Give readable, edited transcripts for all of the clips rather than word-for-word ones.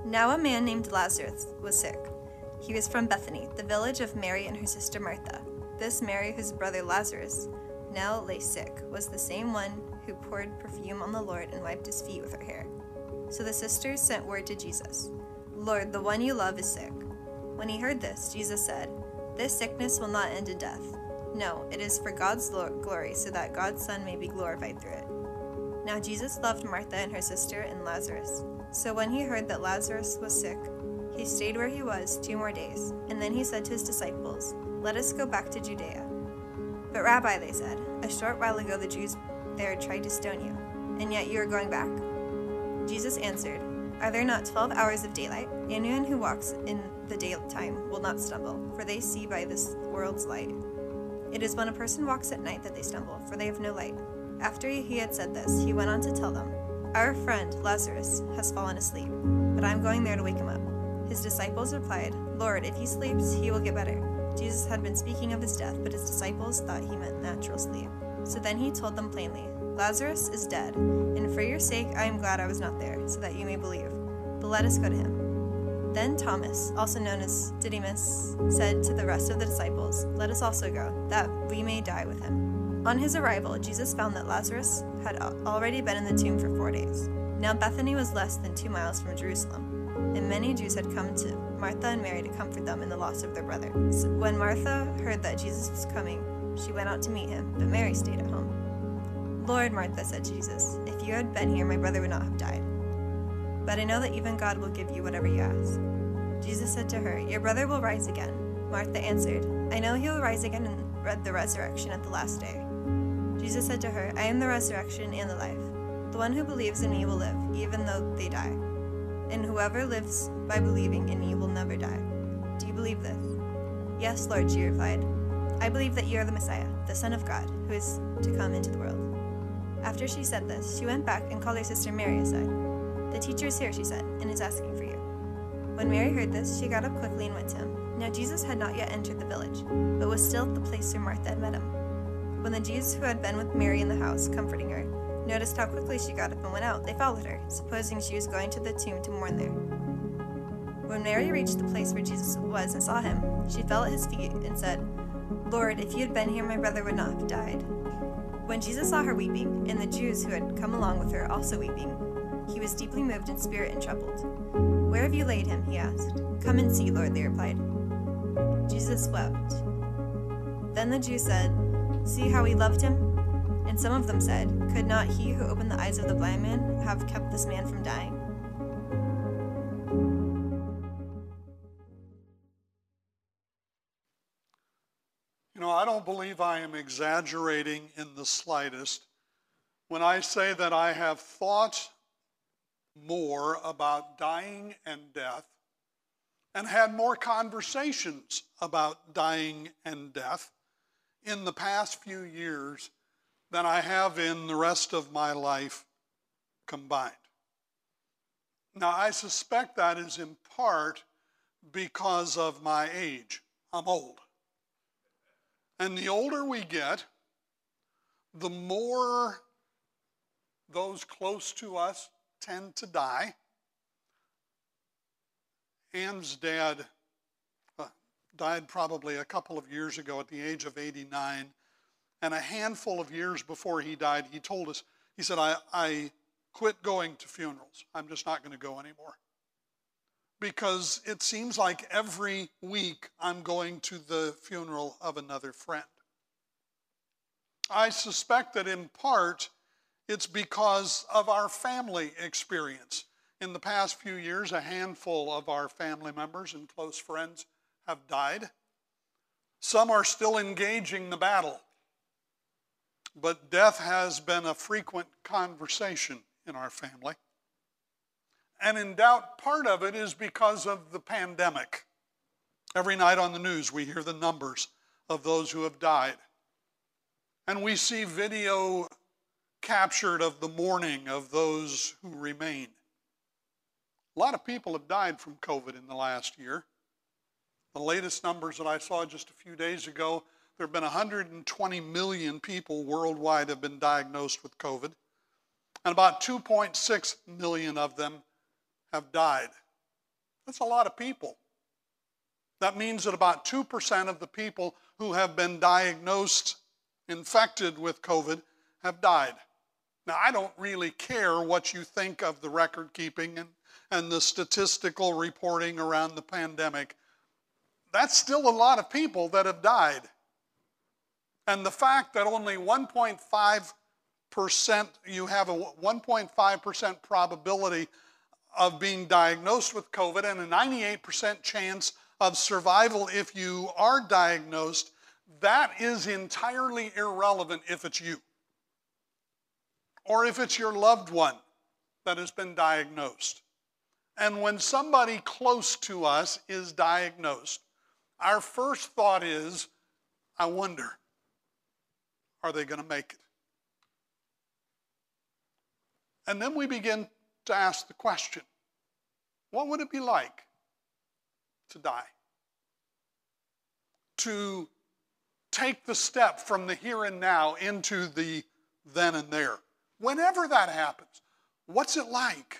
Now a man named Lazarus was sick. He was from Bethany, the village of Mary and her sister Martha. This Mary, whose brother Lazarus now lay sick, was the same one who poured perfume on the Lord and wiped his feet with her hair. So the sisters sent word to Jesus, "Lord, the one you love is sick." When he heard this, Jesus said, "This sickness will not end in death. No, it is for God's glory, so that God's Son may be glorified through it." Now Jesus loved Martha and her sister and Lazarus. So when he heard that Lazarus was sick, he stayed where he was 2 more days, and then he said to his disciples, "Let us go back to Judea." "But Rabbi," they said, "a short while ago the Jews there tried to stone you, and yet you are going back." Jesus answered, "Are there not 12 hours of daylight? Anyone who walks in the daytime will not stumble, for they see by this world's light. It is when a person walks at night that they stumble, for they have no light." After he had said this, he went on to tell them, "Our friend Lazarus has fallen asleep, but I am going there to wake him up." His disciples replied, "Lord, if he sleeps, he will get better." Jesus had been speaking of his death, but his disciples thought he meant natural sleep. So then he told them plainly, "Lazarus is dead, and for your sake I am glad I was not there, so that you may believe. But let us go to him." Then Thomas, also known as Didymus, said to the rest of the disciples, "Let us also go, that we may die with him." On his arrival, Jesus found that Lazarus had already been in the tomb for 4 days. Now Bethany was less than 2 miles from Jerusalem, and many Jews had come to Martha and Mary to comfort them in the loss of their brother. So when Martha heard that Jesus was coming, she went out to meet him, but Mary stayed at home. "Lord," Martha said to Jesus, "if you had been here, my brother would not have died. But I know that even God will give you whatever you ask." Jesus said to her, "Your brother will rise again." Martha answered, "I know he will rise again in the resurrection at the last day." Jesus said to her, "I am the resurrection and the life. The one who believes in me will live, even though they die. And whoever lives by believing in me will never die. Do you believe this?" "Yes, Lord," she replied. "I believe that you are the Messiah, the Son of God, who is to come into the world." After she said this, she went back and called her sister Mary aside. "The teacher is here," she said, "and is asking for you." When Mary heard this, she got up quickly and went to him. Now Jesus had not yet entered the village, but was still at the place where Martha had met him. When the Jews who had been with Mary in the house, comforting her, noticed how quickly she got up and went out, they followed her, supposing she was going to the tomb to mourn there. When Mary reached the place where Jesus was and saw him, she fell at his feet and said, "Lord, if you had been here, my brother would not have died." When Jesus saw her weeping, and the Jews who had come along with her also weeping, he was deeply moved in spirit and troubled. "Where have you laid him?" he asked. "Come and see, Lord," they replied. Jesus wept. Then the Jews said, "See how he loved him?" And some of them said, "Could not he who opened the eyes of the blind man have kept this man from dying?" You know, I don't believe I am exaggerating in the slightest when I say that I have thought more about dying and death and had more conversations about dying and death in the past few years than I have in the rest of my life combined. Now, I suspect that is in part because of my age. I'm old. And the older we get, the more those close to us tend to die. Ann's dad died probably a couple of years ago at the age of 89. And a handful of years before he died, he told us, he said, I quit going to funerals. I'm just not going to go anymore. Because it seems like every week I'm going to the funeral of another friend. I suspect that in part it's because of our family experience. In the past few years, a handful of our family members and close friends have died. Some are still engaging the battle. But death has been a frequent conversation in our family. And in doubt, part of it is because of the pandemic. Every night on the news, we hear the numbers of those who have died. And we see video captured of the mourning of those who remain. A lot of people have died from COVID in the last year. The latest numbers that I saw just a few days ago, there have been 120 million people worldwide have been diagnosed with COVID, and about 2.6 million of them have died That's a lot of people. That means that about 2% of the people who have been diagnosed infected with COVID have died. Now, I don't really care what you think of the record keeping and the statistical reporting around the pandemic. That's still a lot of people that have died. And the fact that only 1.5%, you have a 1.5% probability of being diagnosed with COVID and a 98% chance of survival if you are diagnosed, that is entirely irrelevant if it's you or if it's your loved one that has been diagnosed. And when somebody close to us is diagnosed, our first thought is, I wonder, are they going to make it? And then we begin to ask the question, what would it be like to die? To take the step from the here and now into the then and there. Whenever that happens, what's it like?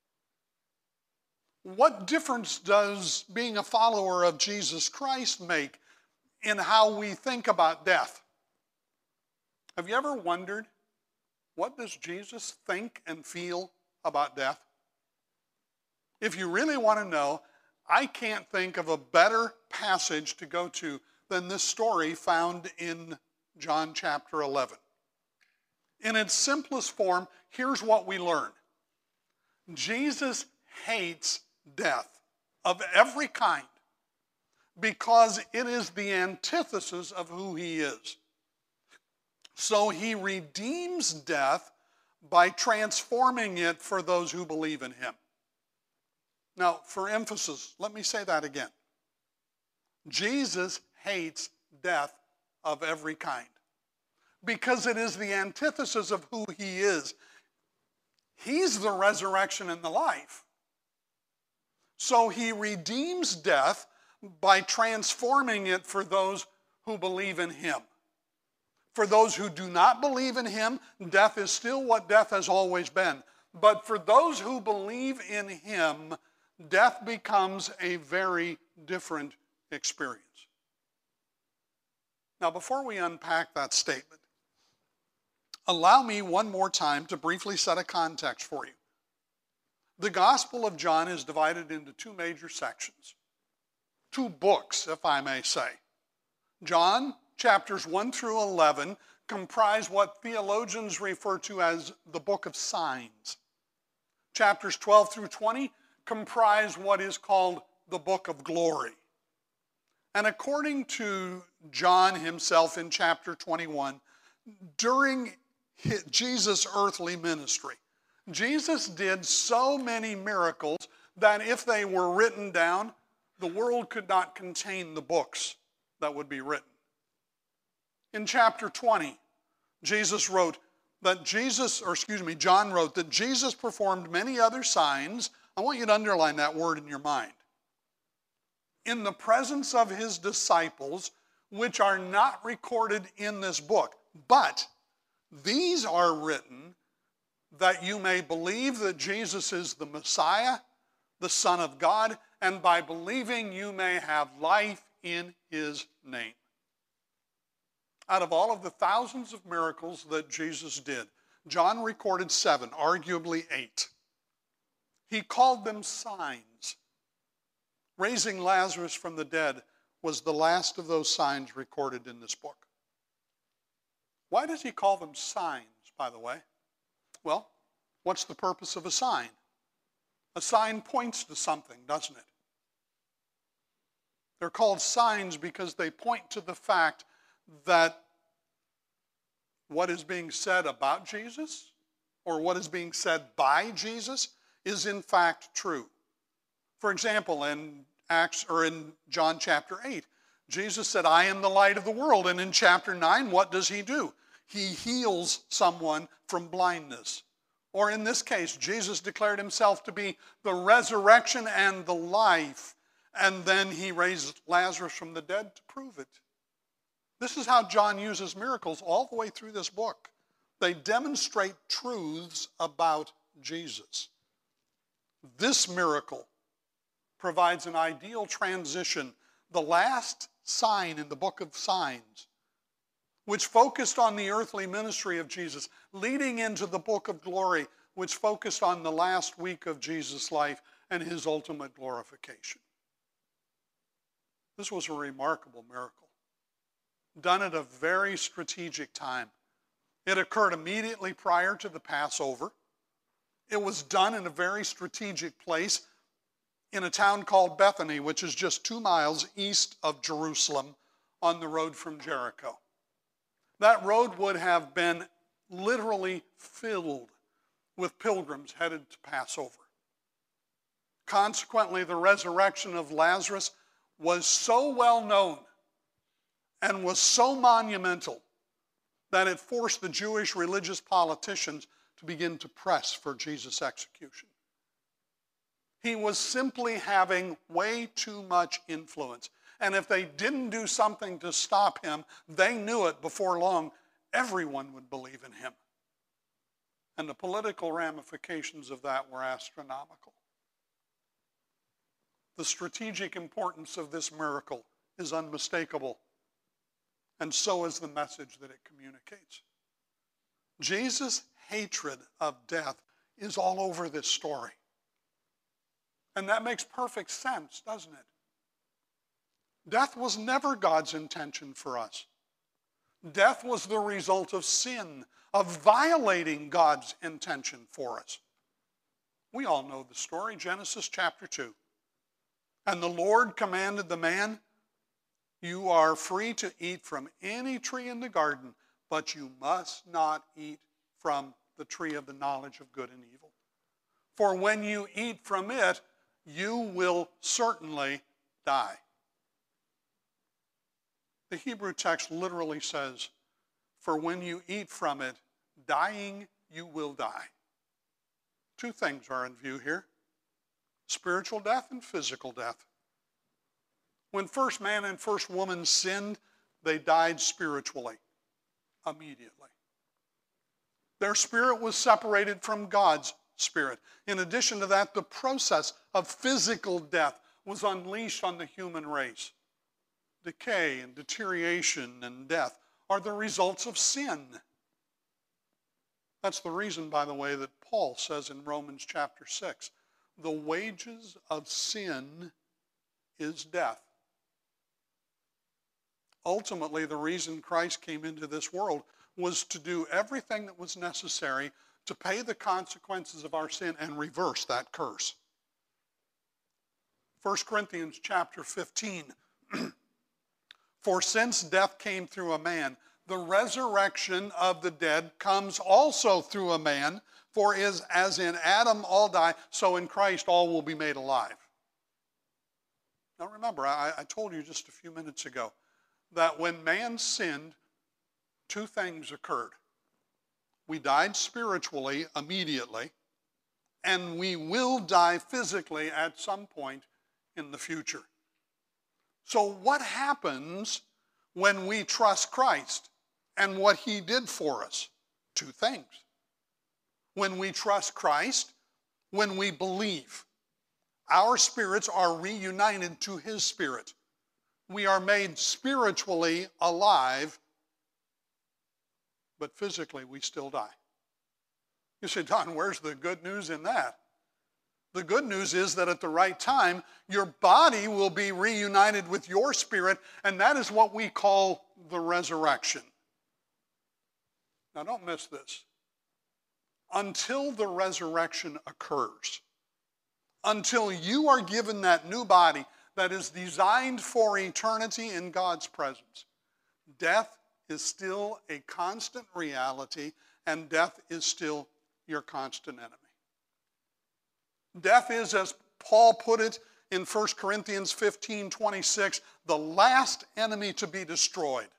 What difference does being a follower of Jesus Christ make in how we think about death? Have you ever wondered, what does Jesus think and feel about death? If you really want to know, I can't think of a better passage to go to than this story found in John chapter 11. In its simplest form, here's what we learn. Jesus hates death of every kind because it is the antithesis of who he is. So he redeems death by transforming it for those who believe in him. Now, for emphasis, let me say that again. Jesus hates death of every kind because it is the antithesis of who he is. He's the resurrection and the life. So he redeems death by transforming it for those who believe in him. For those who do not believe in him, death is still what death has always been. But for those who believe in him, death becomes a very different experience. Now, before we unpack that statement, allow me one more time to briefly set a context for you. The Gospel of John is divided into two major sections, two books, if I may say. John chapters 1 through 11 comprise what theologians refer to as the book of signs. Chapters 12 through 20 comprise what is called the book of glory. And according to John himself in chapter 21, during Jesus' earthly ministry, Jesus did so many miracles that if they were written down, the world could not contain the books that would be written. In chapter 20, John wrote that Jesus performed many other signs. I want you to underline that word in your mind. In the presence of his disciples, which are not recorded in this book, but these are written that you may believe that Jesus is the Messiah, the Son of God, and by believing you may have life in his name. Out of all of the thousands of miracles that Jesus did, John recorded 7, arguably 8. He called them signs. Raising Lazarus from the dead was the last of those signs recorded in this book. Why does he call them signs, by the way? Well, what's the purpose of a sign? A sign points to something, doesn't it? They're called signs because they point to the fact that what is being said about Jesus or what is being said by Jesus is in fact true. For example, in John chapter 8, Jesus said, I am the light of the world. And in chapter 9, what does he do? He heals someone from blindness. Or in this case, Jesus declared himself to be the resurrection and the life. And then he raised Lazarus from the dead to prove it. This is how John uses miracles all the way through this book. They demonstrate truths about Jesus. This miracle provides an ideal transition, the last sign in the book of signs, which focused on the earthly ministry of Jesus, leading into the book of glory, which focused on the last week of Jesus' life and his ultimate glorification. This was a remarkable miracle, done at a very strategic time. It occurred immediately prior to the Passover. It was done in a very strategic place in a town called Bethany, which is just 2 miles east of Jerusalem on the road from Jericho. That road would have been literally filled with pilgrims headed to Passover. Consequently, the resurrection of Lazarus was so well known and was so monumental that it forced the Jewish religious politicians to begin to press for Jesus' execution. He was simply having way too much influence. And if they didn't do something to stop him, they knew it before long, everyone would believe in him. And the political ramifications of that were astronomical. The strategic importance of this miracle is unmistakable, and so is the message that it communicates. Jesus' hatred of death is all over this story. And that makes perfect sense, doesn't it? Death was never God's intention for us. Death was the result of sin, of violating God's intention for us. We all know the story, Genesis chapter 2. And the Lord commanded the man, "You are free to eat from any tree in the garden, but you must not eat from the tree of the knowledge of good and evil. For when you eat from it, you will certainly die." The Hebrew text literally says, "For when you eat from it, dying you will die." 2 things are in view here: spiritual death and physical death. When first man and first woman sinned, they died spiritually, immediately. Their spirit was separated from God's spirit. In addition to that, the process of physical death was unleashed on the human race. Decay and deterioration and death are the results of sin. That's the reason, by the way, that Paul says in Romans chapter 6, the wages of sin is death. Ultimately, the reason Christ came into this world was to do everything that was necessary to pay the consequences of our sin and reverse that curse. 1 Corinthians chapter 15, "For since death came through a man, the resurrection of the dead comes also through a man. For as in Adam all die, so in Christ all will be made alive." Now remember, I told you just a few minutes ago that when man sinned, 2 things occurred. We died spiritually immediately, and we will die physically at some point in the future. So what happens when we trust Christ and what he did for us? 2 things. When we trust Christ, when we believe, our spirits are reunited to his spirit. We are made spiritually alive, but physically we still die. You say, "Don, where's the good news in that?" The good news is that at the right time, your body will be reunited with your spirit, and that is what we call the resurrection. Now don't miss this. Until the resurrection occurs, until you are given that new body that is designed for eternity in God's presence, death is still a constant reality, and death is still your constant enemy. Death is, as Paul put it in 1 Corinthians 15:26, the last enemy to be destroyed.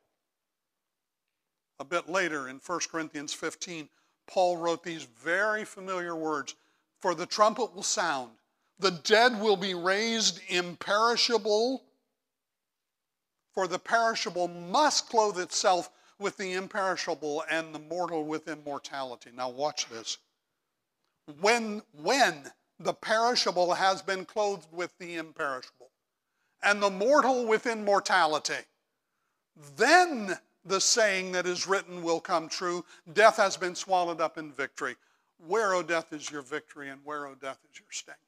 A bit later in 1 Corinthians 15, Paul wrote these very familiar words, "For the trumpet will sound, the dead will be raised imperishable, for the perishable must clothe itself with the imperishable, and the mortal with immortality." Now watch this. When the perishable perishable has been clothed with the imperishable, and the mortal with immortality. Then the saying that is written will come true, death has been swallowed up in victory. Where, O death, is your victory, and where, O death, is your sting?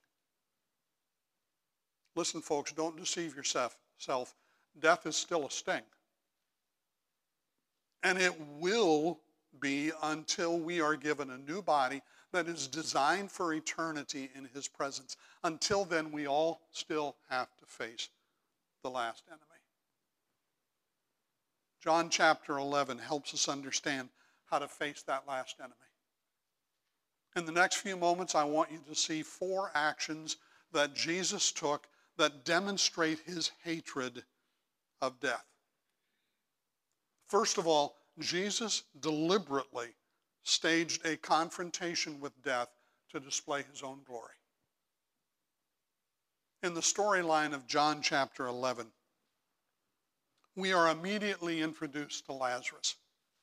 Listen, folks, don't deceive yourself. Death is still a sting. And it will be until we are given a new body that is designed for eternity in his presence. Until then, we all still have to face the last enemy. John chapter 11 helps us understand how to face that last enemy. In the next few moments, I want you to see 4 actions that Jesus took that demonstrate his hatred of death. First of all, Jesus deliberately staged a confrontation with death to display his own glory. In the storyline of John chapter 11, we are immediately introduced to Lazarus.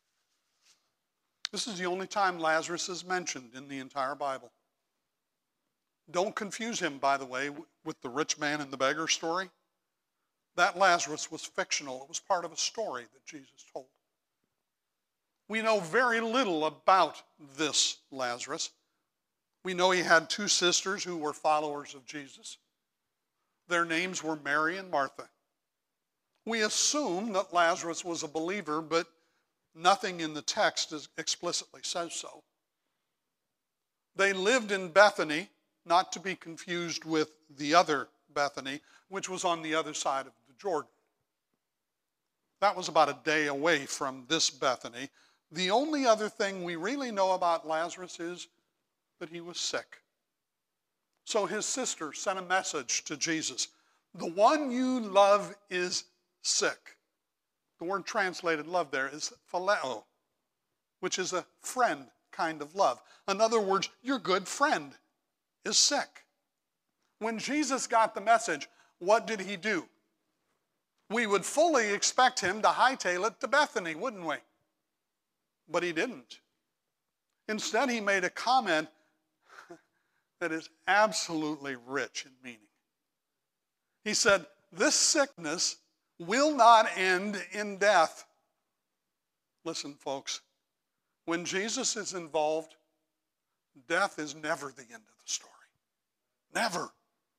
This is the only time Lazarus is mentioned in the entire Bible. Don't confuse him, by the way, with the rich man and the beggar story. That Lazarus was fictional. It was part of a story that Jesus told. We know very little about this Lazarus. We know he had 2 sisters who were followers of Jesus. Their names were Mary and Martha. We assume that Lazarus was a believer, but nothing in the text explicitly says so. They lived in Bethany, not to be confused with the other Bethany, which was on the other side of the Jordan. That was about a day away from this Bethany. The only other thing we really know about Lazarus is that he was sick. So his sister sent a message to Jesus. The one you love is sick. The word translated love there is phileo, which is a friend kind of love. In other words, your good friend is sick. When Jesus got the message, what did he do? We would fully expect him to hightail it to Bethany, wouldn't we? But he didn't. Instead, he made a comment that is absolutely rich in meaning. He said, this sickness will not end in death. Listen, folks, when Jesus is involved, death is never the end of the story. Never.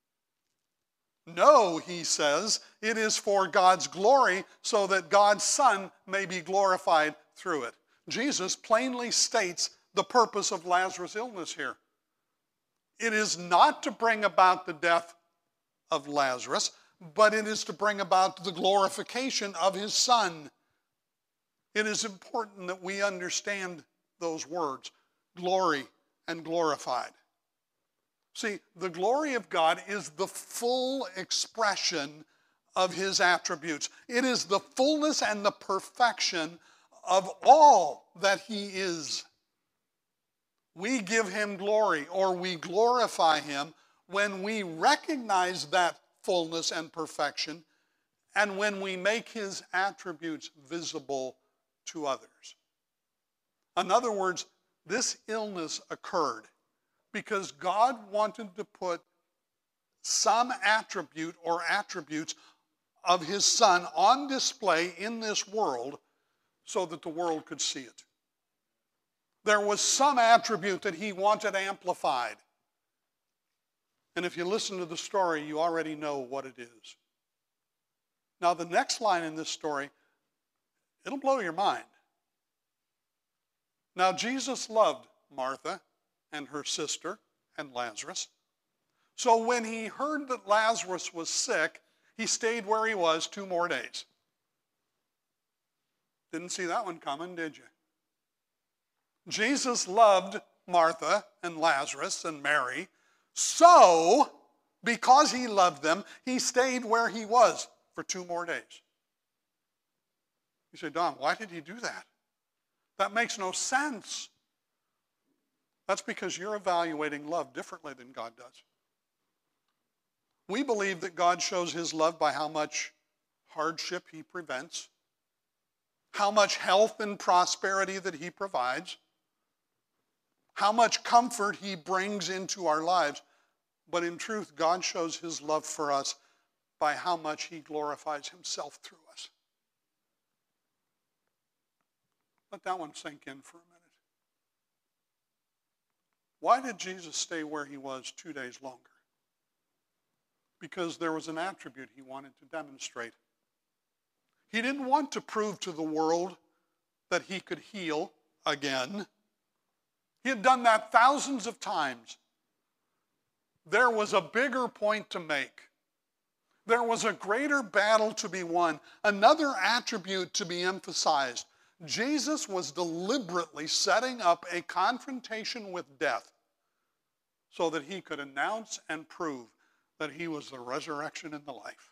No, he says, it is for God's glory so that God's Son may be glorified through it. Jesus plainly states the purpose of Lazarus' illness here. It is not to bring about the death of Lazarus, but it is to bring about the glorification of his Son. It is important that we understand those words, glory and glorified. See, the glory of God is the full expression of his attributes. It is the fullness and the perfection of all that he is. We give him glory, or we glorify him, when we recognize that fullness and perfection, and when we make his attributes visible to others. In other words, this illness occurred because God wanted to put some attribute or attributes of his Son on display in this world so that the world could see it. There was some attribute that he wanted amplified. And if you listen to the story, you already know what it is. Now, the next line in this story, it'll blow your mind. Now, Jesus loved Martha and her sister and Lazarus. So when he heard that Lazarus was sick, he stayed where he was 2 more days. Didn't see that one coming, did you? Jesus loved Martha and Lazarus and Mary. So, because he loved them, he stayed where he was for 2 more days. You say, Don, why did he do that? That makes no sense. That's because you're evaluating love differently than God does. We believe that God shows his love by how much hardship he prevents, how much health and prosperity that he provides, how much comfort he brings into our lives. But in truth, God shows his love for us by how much he glorifies himself through us. Let that one sink in for a minute. Why did Jesus stay where he was 2 days longer? Because there was an attribute he wanted to demonstrate. He didn't want to prove to the world that he could heal again. He had done that thousands of times. There was a bigger point to make. There was a greater battle to be won, another attribute to be emphasized. Jesus was deliberately setting up a confrontation with death so that he could announce and prove that he was the resurrection and the life.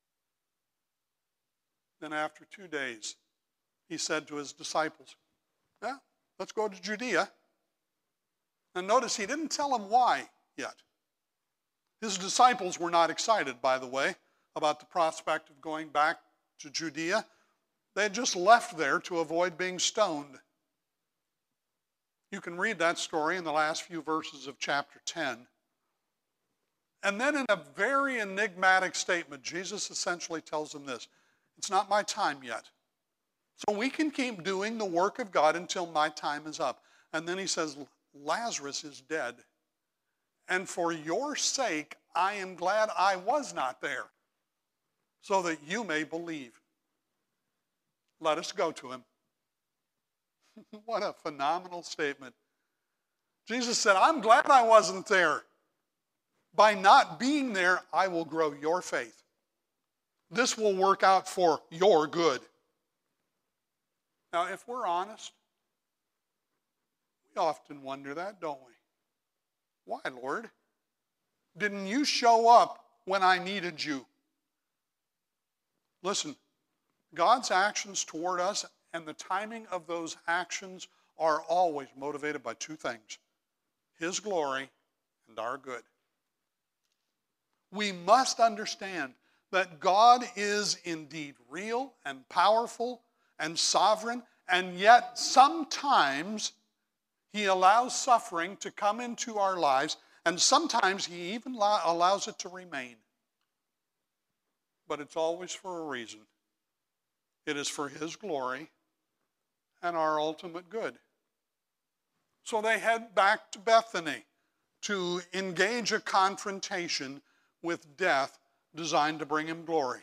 Then after 2 days, he said to his disciples, let's go to Judea. And notice he didn't tell them why yet. His disciples were not excited, by the way, about the prospect of going back to Judea. They had just left there to avoid being stoned. You can read that story in the last few verses of chapter 10. And then in a very enigmatic statement, Jesus essentially tells them this: it's not my time yet. So we can keep doing the work of God until my time is up. And then he says, Lazarus is dead. And for your sake, I am glad I was not there, so that you may believe. Let us go to him. What a phenomenal statement. Jesus said, I'm glad I wasn't there. By not being there, I will grow your faith. This will work out for your good. Now, if we're honest, we often wonder that, don't we? Why, Lord? Didn't you show up when I needed you? Listen, God's actions toward us and the timing of those actions are always motivated by two things: his glory and our good. We must understand that God is indeed real and powerful and sovereign, and yet sometimes he allows suffering to come into our lives, and sometimes he even allows it to remain. But it's always for a reason. It is for his glory and our ultimate good. So they head back to Bethany to engage a confrontation with death designed to bring him glory.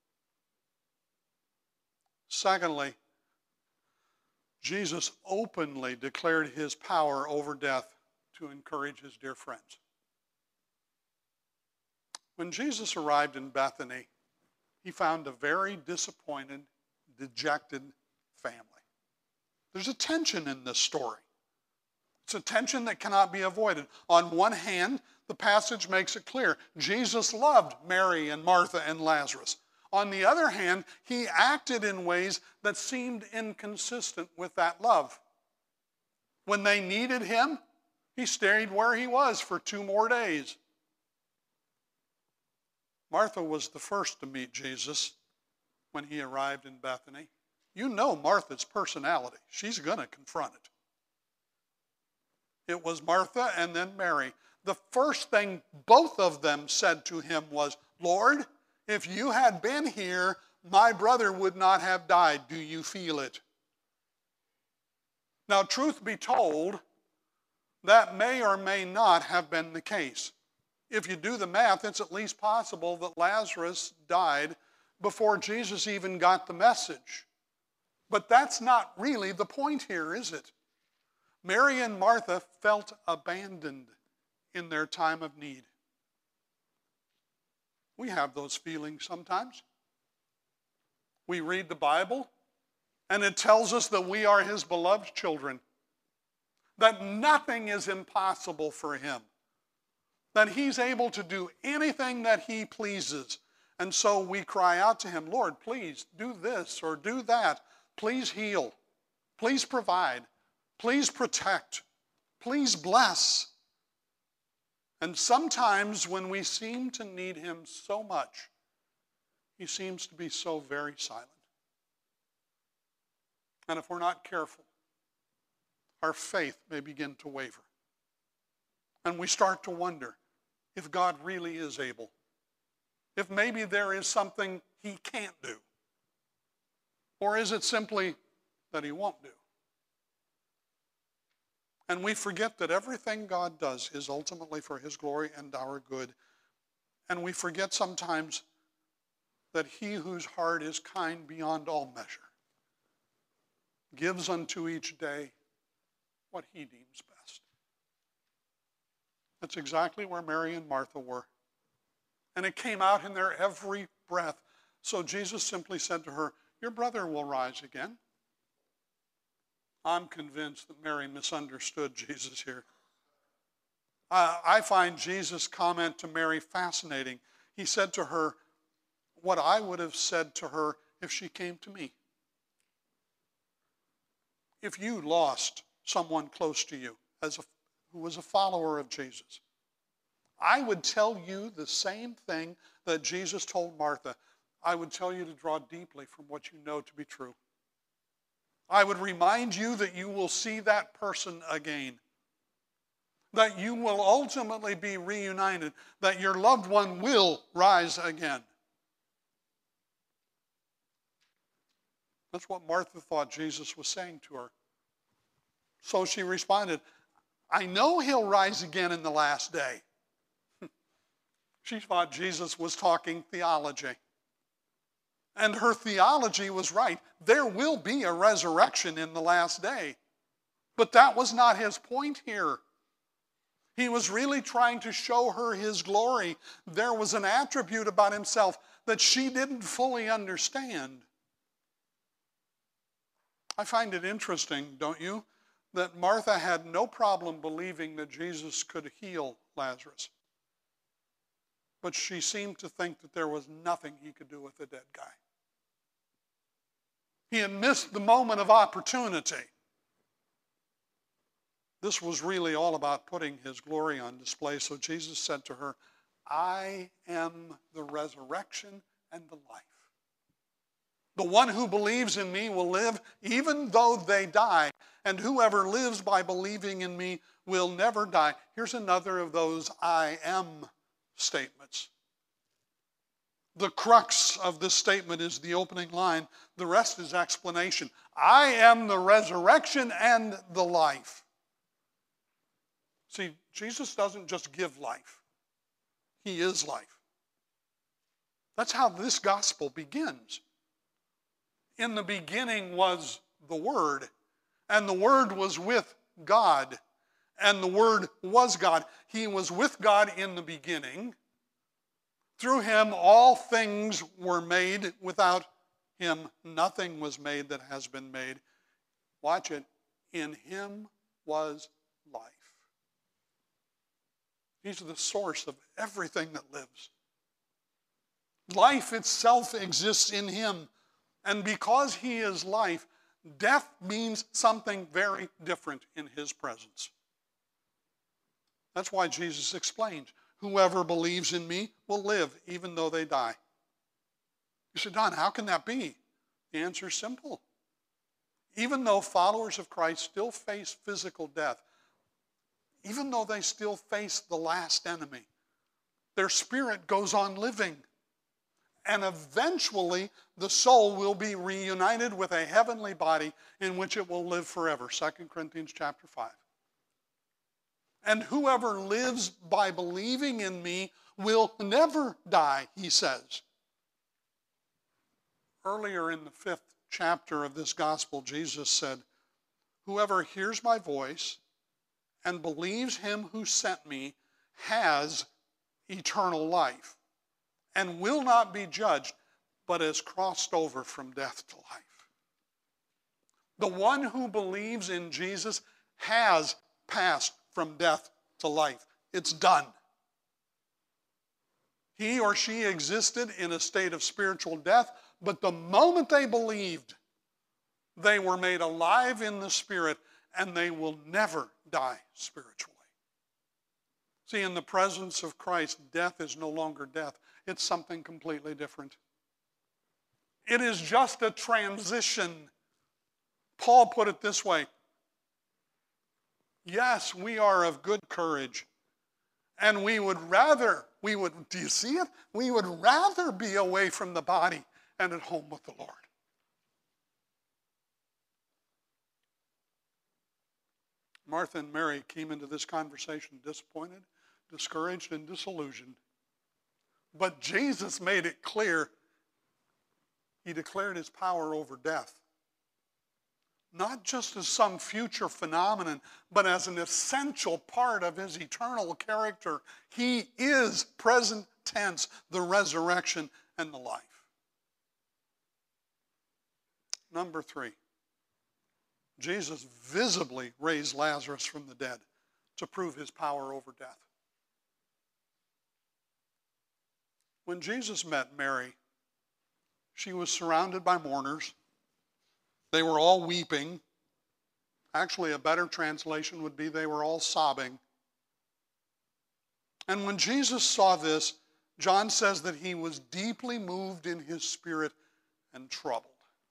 Secondly, Jesus openly declared his power over death to encourage his dear friends. When Jesus arrived in Bethany, he found a very disappointed, dejected family. There's a tension in this story. It's a tension that cannot be avoided. On one hand, the passage makes it clear Jesus loved Mary and Martha and Lazarus. On the other hand, he acted in ways that seemed inconsistent with that love. When they needed him, he stayed where he was for 2 more days. Martha was the first to meet Jesus when he arrived in Bethany. You know Martha's personality. She's going to confront it. It was Martha and then Mary. The first thing both of them said to him was, Lord, if you had been here, my brother would not have died. Do you feel it? Now, truth be told, that may or may not have been the case. If you do the math, it's at least possible that Lazarus died before Jesus even got the message. But that's not really the point here, is it? Mary and Martha felt abandoned in their time of need. We have those feelings sometimes. We read the Bible, and it tells us that we are his beloved children, that nothing is impossible for him, that he's able to do anything that he pleases. And so we cry out to him, Lord, please do this or do that. Please heal. Please provide. Please protect. Please bless. And sometimes when we seem to need him so much, he seems to be so very silent. And if we're not careful, our faith may begin to waver. And we start to wonder, if God really is able. If maybe there is something he can't do. Or is it simply that he won't do? And we forget that everything God does is ultimately for his glory and our good. And we forget sometimes that he whose heart is kind beyond all measure gives unto each day what he deems best. That's exactly where Mary and Martha were. And it came out in their every breath. So Jesus simply said to her, your brother will rise again. I'm convinced that Mary misunderstood Jesus here. I find Jesus' comment to Mary fascinating. He said to her what I would have said to her if she came to me. If you lost someone close to you who was a follower of Jesus, I would tell you the same thing that Jesus told Martha. I would tell you to draw deeply from what you know to be true. I would remind you that you will see that person again, that you will ultimately be reunited, that your loved one will rise again. That's what Martha thought Jesus was saying to her. So she responded, I know he'll rise again in the last day. She thought Jesus was talking theology. And her theology was right. There will be a resurrection in the last day. But that was not his point here. He was really trying to show her his glory. There was an attribute about himself that she didn't fully understand. I find it interesting, don't you, that Martha had no problem believing that Jesus could heal Lazarus. But she seemed to think that there was nothing he could do with a dead guy. He had missed the moment of opportunity. This was really all about putting his glory on display. So Jesus said to her, I am the resurrection and the life. The one who believes in me will live even though they die. And whoever lives by believing in me will never die. Here's another of those I am statements. The crux of this statement is the opening line. The rest is explanation. I am the resurrection and the life. See, Jesus doesn't just give life. He is life. That's how this gospel begins. In the beginning was the Word, and the Word was with God, and the Word was God. He was with God in the beginning. Through him all things were made. Without him nothing was made that has been made. Watch it. In him was life. He's the source of everything that lives. Life itself exists in him. And because he is life, death means something very different in his presence. That's why Jesus explained, whoever believes in me will live even though they die. You say, Don, how can that be? The answer is simple. Even though followers of Christ still face physical death, even though they still face the last enemy, their spirit goes on living. And eventually the soul will be reunited with a heavenly body in which it will live forever. 2 Corinthians chapter 5. And whoever lives by believing in me will never die, he says. Earlier in the 5th chapter of this gospel, Jesus said, whoever hears my voice and believes him who sent me has eternal life and will not be judged, but has crossed over from death to life. The one who believes in Jesus has passed from death to life. It's done. He or she existed in a state of spiritual death, but the moment they believed, they were made alive in the Spirit, and they will never die spiritually. See, in the presence of Christ, death is no longer death. It's something completely different. It is just a transition. Paul put it this way. Yes, we are of good courage, And do you see it? We would rather be away from the body and at home with the Lord. Martha and Mary came into this conversation disappointed, discouraged, and disillusioned. But Jesus made it clear. He declared his power over death. Not just as some future phenomenon, but as an essential part of his eternal character. He is, present tense, the resurrection and the life. Number 3, Jesus visibly raised Lazarus from the dead to prove his power over death. When Jesus met Mary, she was surrounded by mourners. They were all weeping. Actually, a better translation would be they were all sobbing. And when Jesus saw this, John says that he was deeply moved in his spirit and troubled.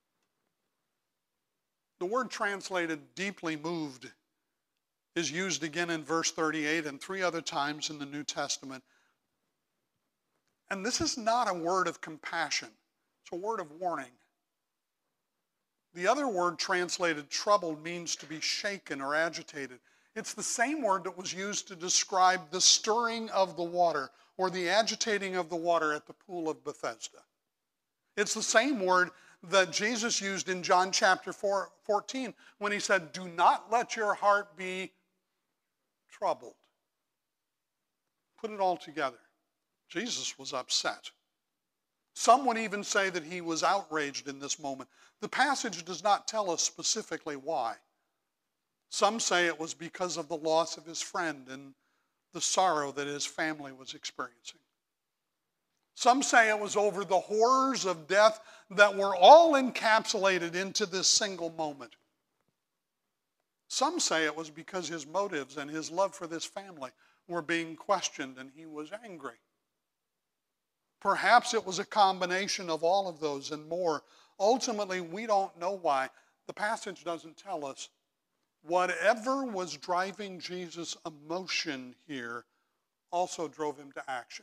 The word translated deeply moved is used again in verse 38 and 3 other times in the New Testament. And this is not a word of compassion. It's a word of warning. The other word translated troubled means to be shaken or agitated. It's the same word that was used to describe the stirring of the water or the agitating of the water at the pool of Bethesda. It's the same word that Jesus used in John chapter 14 when he said, "Do not let your heart be troubled." Put it all together. Jesus was upset. Some would even say that he was outraged in this moment. The passage does not tell us specifically why. Some say it was because of the loss of his friend and the sorrow that his family was experiencing. Some say it was over the horrors of death that were all encapsulated into this single moment. Some say it was because his motives and his love for this family were being questioned and he was angry. Perhaps it was a combination of all of those and more. Ultimately, we don't know why. The passage doesn't tell us. Whatever was driving Jesus' emotion here also drove him to action.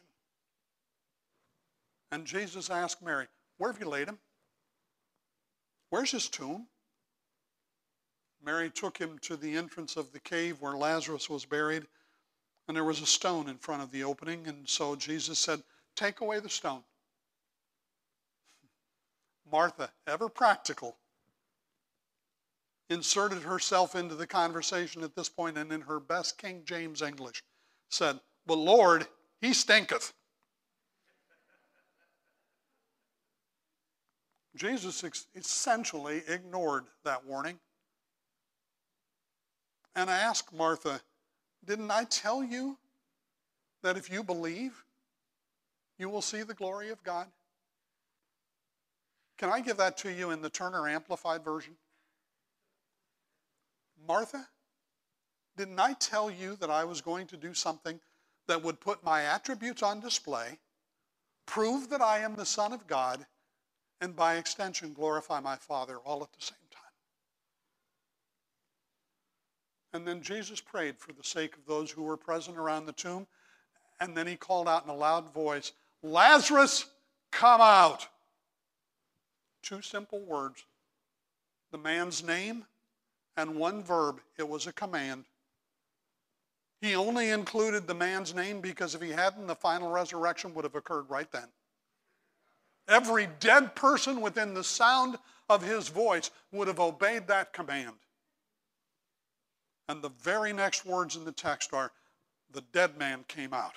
And Jesus asked Mary, "Where have you laid him? Where's his tomb?" Mary took him to the entrance of the cave where Lazarus was buried, and there was a stone in front of the opening, and so Jesus said, "Take away the stone." Martha, ever practical, inserted herself into the conversation at this point, and in her best King James English said, "But Lord, he stinketh." Jesus essentially ignored that warning. And I asked Martha, "Didn't I tell you that if you believe, you will see the glory of God?" Can I give that to you in the Turner Amplified Version? Martha, didn't I tell you that I was going to do something that would put my attributes on display, prove that I am the Son of God, and by extension glorify my Father all at the same time? And then Jesus prayed for the sake of those who were present around the tomb, and then he called out in a loud voice, "Lazarus, come out." 2 simple words. The man's name and 1 verb. It was a command. He only included the man's name because if he hadn't, the final resurrection would have occurred right then. Every dead person within the sound of his voice would have obeyed that command. And the very next words in the text are, "The dead man came out."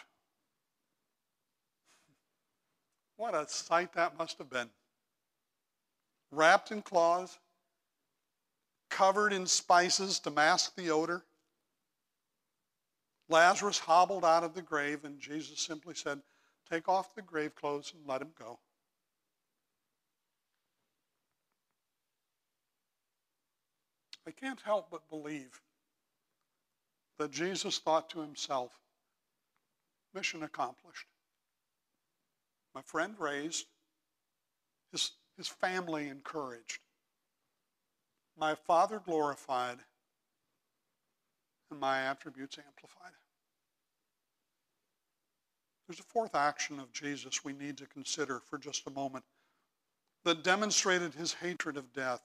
What a sight that must have been. Wrapped in cloths, covered in spices to mask the odor. Lazarus hobbled out of the grave, and Jesus simply said, "Take off the grave clothes and let him go." I can't help but believe that Jesus thought to himself, mission accomplished. My friend raised, his family encouraged, my Father glorified, and my attributes amplified. There's a fourth action of Jesus we need to consider for just a moment that demonstrated his hatred of death.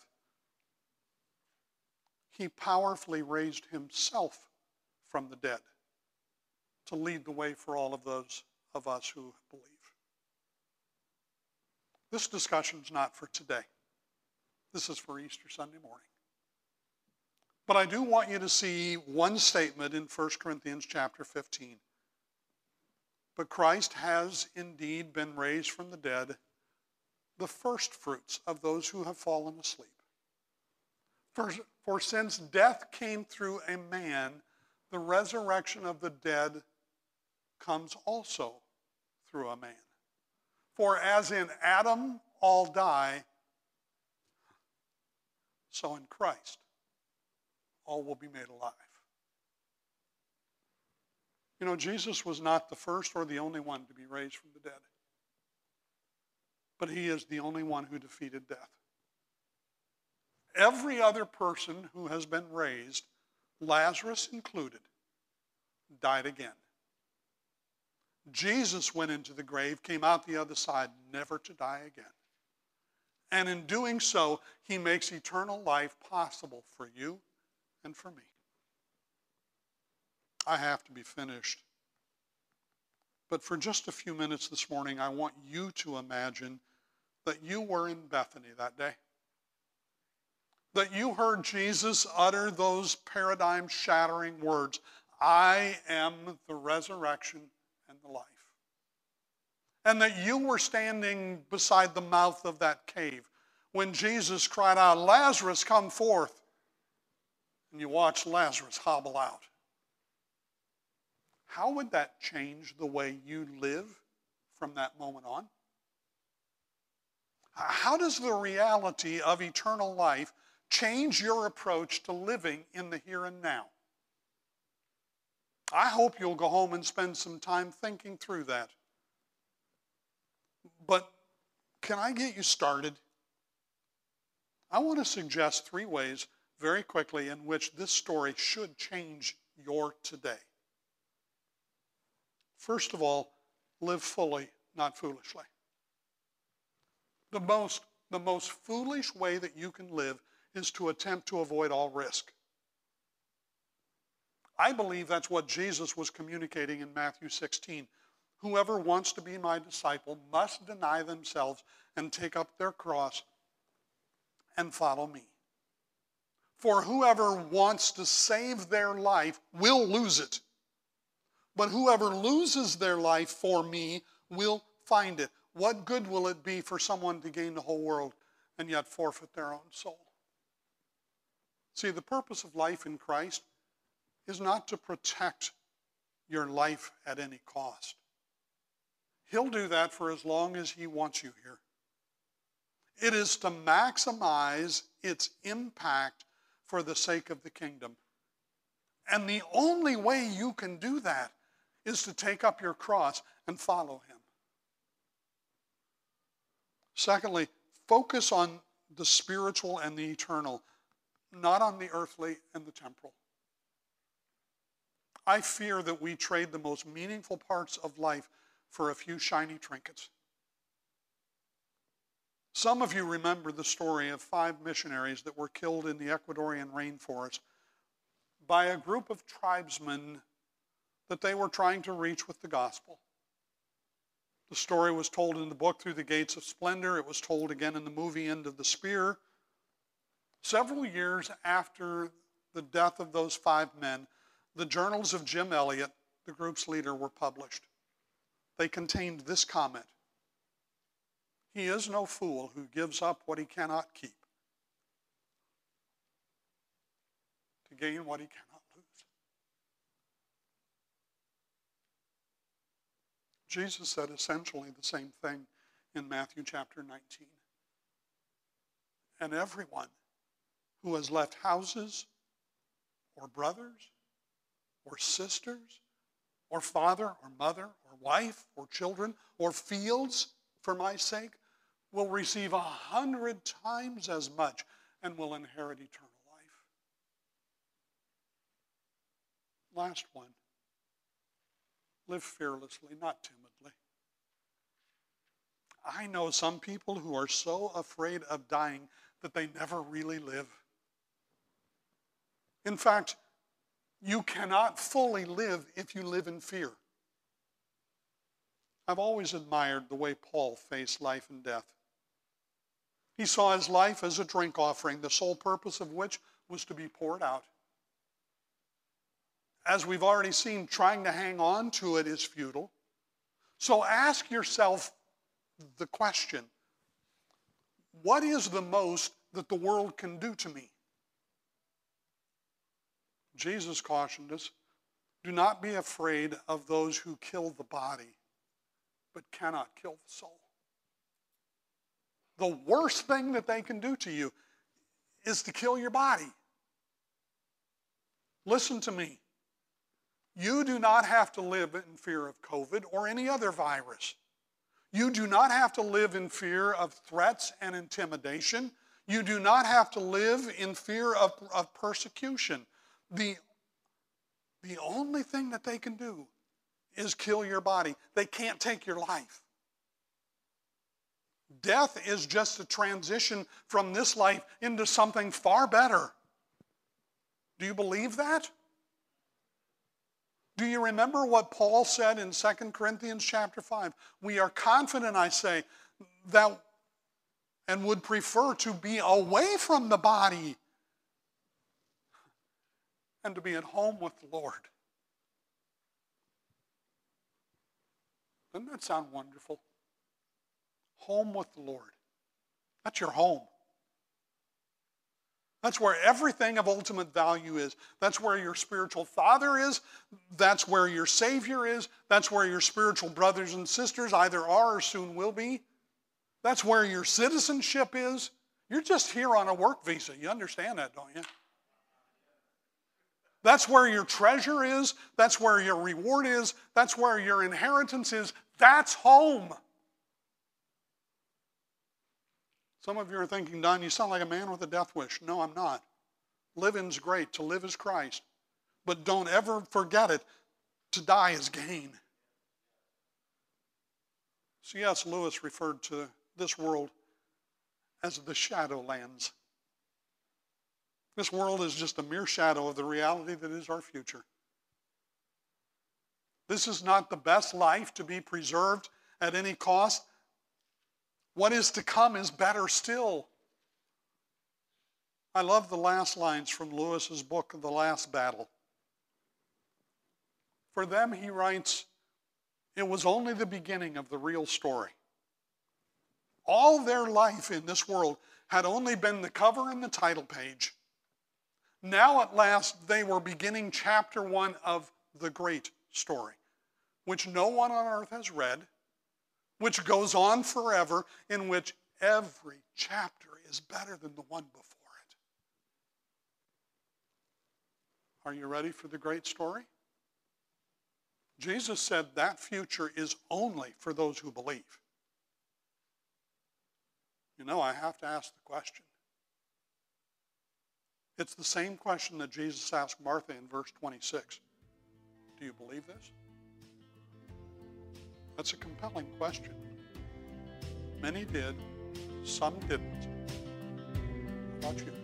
He powerfully raised himself from the dead to lead the way for all of those of us who believe. This discussion is not for today. This is for Easter Sunday morning. But I do want you to see one statement in 1 Corinthians chapter 15. But Christ has indeed been raised from the dead, the first fruits of those who have fallen asleep. For since death came through a man, the resurrection of the dead comes also through a man. For as in Adam all die, so in Christ all will be made alive. You know, Jesus was not the first or the only one to be raised from the dead. But he is the only one who defeated death. Every other person who has been raised, Lazarus included, died again. Jesus went into the grave, came out the other side, never to die again. And in doing so, he makes eternal life possible for you and for me. I have to be finished. But for just a few minutes this morning, I want you to imagine that you were in Bethany that day. That you heard Jesus utter those paradigm-shattering words, I am the resurrection and the life. And that you were standing beside the mouth of that cave when Jesus cried out, Lazarus, come forth. And you watched Lazarus hobble out. How would that change the way you live from that moment on? How does the reality of eternal life change your approach to living in the here and now? I hope you'll go home and spend some time thinking through that. But can I get you started? I want to suggest 3 ways very quickly in which this story should change your today. First of all, live fully, not foolishly. The most foolish way that you can live is to attempt to avoid all risk. I believe that's what Jesus was communicating in Matthew 16. Whoever wants to be my disciple must deny themselves and take up their cross and follow me. For whoever wants to save their life will lose it. But whoever loses their life for me will find it. What good will it be for someone to gain the whole world and yet forfeit their own soul? See, the purpose of life in Christ is not to protect your life at any cost. He'll do that for as long as he wants you here. It is to maximize its impact for the sake of the kingdom. And the only way you can do that is to take up your cross and follow him. Secondly, focus on the spiritual and the eternal, not on the earthly and the temporal. I fear that we trade the most meaningful parts of life for a few shiny trinkets. Some of you remember the story of 5 missionaries that were killed in the Ecuadorian rainforest by a group of tribesmen that they were trying to reach with the gospel. The story was told in the book Through the Gates of Splendor. It was told again in the movie End of the Spear. Several years after the death of those 5 men, the journals of Jim Elliot, the group's leader, were published. They contained this comment: he is no fool who gives up what he cannot keep to gain what he cannot lose. Jesus said essentially the same thing in Matthew chapter 19. And everyone who has left houses or brothers or sisters or father or mother or wife or children or fields for my sake will receive 100 times as much and will inherit eternal life. Last one. Live fearlessly, not timidly. I know some people who are so afraid of dying that they never really live. In fact, you cannot fully live if you live in fear. I've always admired the way Paul faced life and death. He saw his life as a drink offering, the sole purpose of which was to be poured out. As we've already seen, trying to hang on to it is futile. So ask yourself the question, what is the most that the world can do to me? Jesus cautioned us, do not be afraid of those who kill the body, but cannot kill the soul. The worst thing that they can do to you is to kill your body. Listen to me. You do not have to live in fear of COVID or any other virus. You do not have to live in fear of threats and intimidation. You do not have to live in fear of persecution. The only thing that they can do is kill your body. They can't take your life. Death is just a transition from this life into something far better. Do you believe that? Do you remember what Paul said in 2 Corinthians chapter 5? We are confident, I say, that and would prefer to be away from the body and to be at home with the Lord. Doesn't that sound wonderful? Home with the Lord. That's your home. That's where everything of ultimate value is. That's where your spiritual father is. That's where your Savior is. That's where your spiritual brothers and sisters either are or soon will be. That's where your citizenship is. You're just here on a work visa. You understand that, don't you? That's where your treasure is. That's where your reward is. That's where your inheritance is. That's home. Some of you are thinking, Don, you sound like a man with a death wish. No, I'm not. Living's great. To live is Christ. But don't ever forget it. To die is gain. C.S. Lewis referred to this world as the Shadowlands. This world is just a mere shadow of the reality that is our future. This is not the best life to be preserved at any cost. What is to come is better still. I love the last lines from Lewis's book, The Last Battle. For them, he writes, it was only the beginning of the real story. All their life in this world had only been the cover and the title page. Now at last they were beginning chapter 1 of the great story, which no one on earth has read, which goes on forever, in which every chapter is better than the one before it. Are you ready for the great story? Jesus said that future is only for those who believe. You know, I have to ask the question. It's the same question that Jesus asked Martha in verse 26. Do you believe this? That's a compelling question. Many did, some didn't. How about you?